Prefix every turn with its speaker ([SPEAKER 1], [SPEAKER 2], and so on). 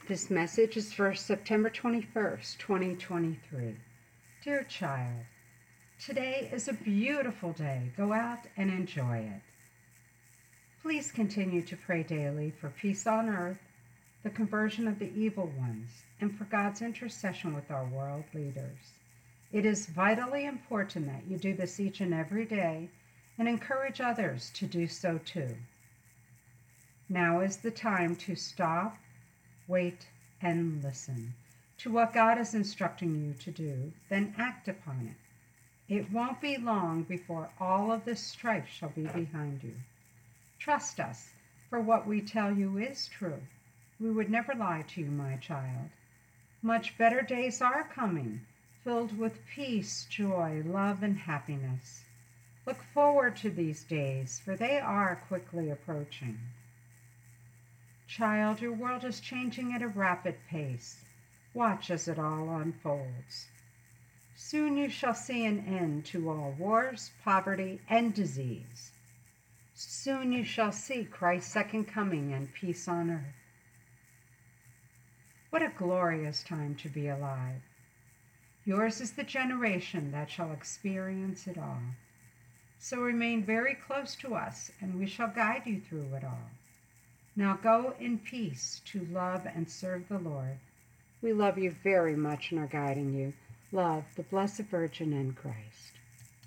[SPEAKER 1] This message is for September 21st, 2023. Dear child, today is a beautiful day. Go out and enjoy it. Please continue to pray daily for peace on earth, the conversion of the evil ones, and for God's intercession with our world leaders. It is vitally important that you do this each and every day and encourage others to do so too. Now is the time to stop, wait, and listen to what God is instructing you to do, then act upon it. It won't be long before all of this strife shall be behind you. Trust us, for what we tell you is true. We would never lie to you, my child. Much better days are coming, filled with peace, joy, love, and happiness. Look forward to these days, for they are quickly approaching. Child, your world is changing at a rapid pace. Watch as it all unfolds. Soon you shall see an end to all wars, poverty, and disease. Soon you shall see Christ's second coming and peace on earth. What a glorious time to be alive. Yours is the generation that shall experience it all. So remain very close to us, and we shall guide you through it all. Now go in peace to love and serve the Lord. We love you very much and are guiding you. Love, the Blessed Virgin and Christ.